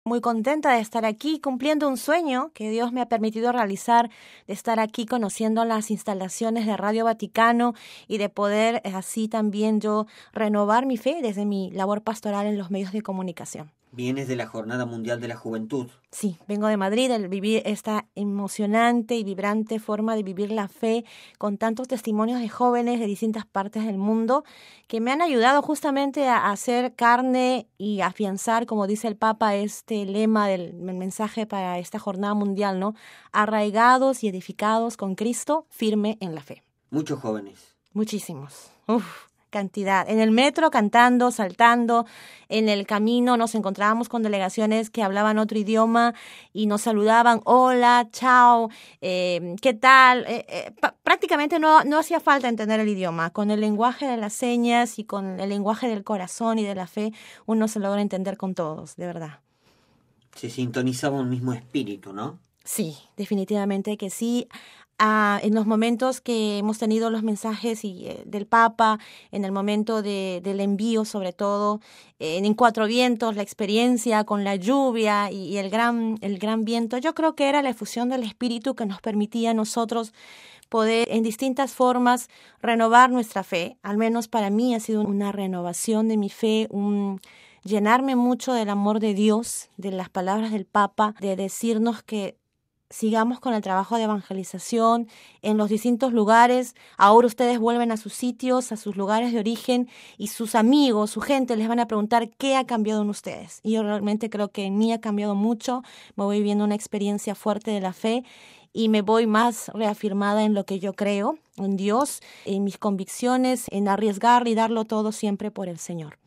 Muy contenta de estar aquí cumpliendo un sueño que Dios me ha permitido realizar, de estar aquí conociendo las instalaciones de Radio Vaticano y de poder así también yo renovar mi fe desde mi labor pastoral en los medios de comunicación. Vienes de la Jornada Mundial de la Juventud. Sí, vengo de Madrid, el vivir esta emocionante y vibrante forma de vivir la fe con tantos testimonios de jóvenes de distintas partes del mundo que me han ayudado justamente a hacer carne y afianzar, como dice el Papa, este lema del mensaje para esta jornada mundial, ¿no? Arraigados y edificados con Cristo, firme en la fe. Muchos jóvenes. Muchísimos. Cantidad. En el metro cantando, saltando, en el camino nos encontrábamos con delegaciones que hablaban otro idioma y nos saludaban, hola, chao, ¿qué tal? Prácticamente no hacía falta entender el idioma. Con el lenguaje de las señas y con el lenguaje del corazón y de la fe, uno se logra entender con todos, de verdad. Se sintonizaba un mismo espíritu, ¿no? Sí, definitivamente que sí. En los momentos que hemos tenido los mensajes del Papa, en el momento del envío sobre todo, en Cuatro Vientos, la experiencia con la lluvia y el gran viento, yo creo que era la efusión del Espíritu que nos permitía a nosotros poder en distintas formas renovar nuestra fe. Al menos para mí ha sido una renovación de mi fe, llenarme mucho del amor de Dios, de las palabras del Papa, de decirnos que sigamos con el trabajo de evangelización en los distintos lugares. Ahora ustedes vuelven a sus sitios, a sus lugares de origen y sus amigos, su gente les van a preguntar qué ha cambiado en ustedes. Y yo realmente creo que en mí ha cambiado mucho. Me voy viviendo una experiencia fuerte de la fe y me voy más reafirmada en lo que yo creo, en Dios, en mis convicciones, en arriesgar y darlo todo siempre por el Señor.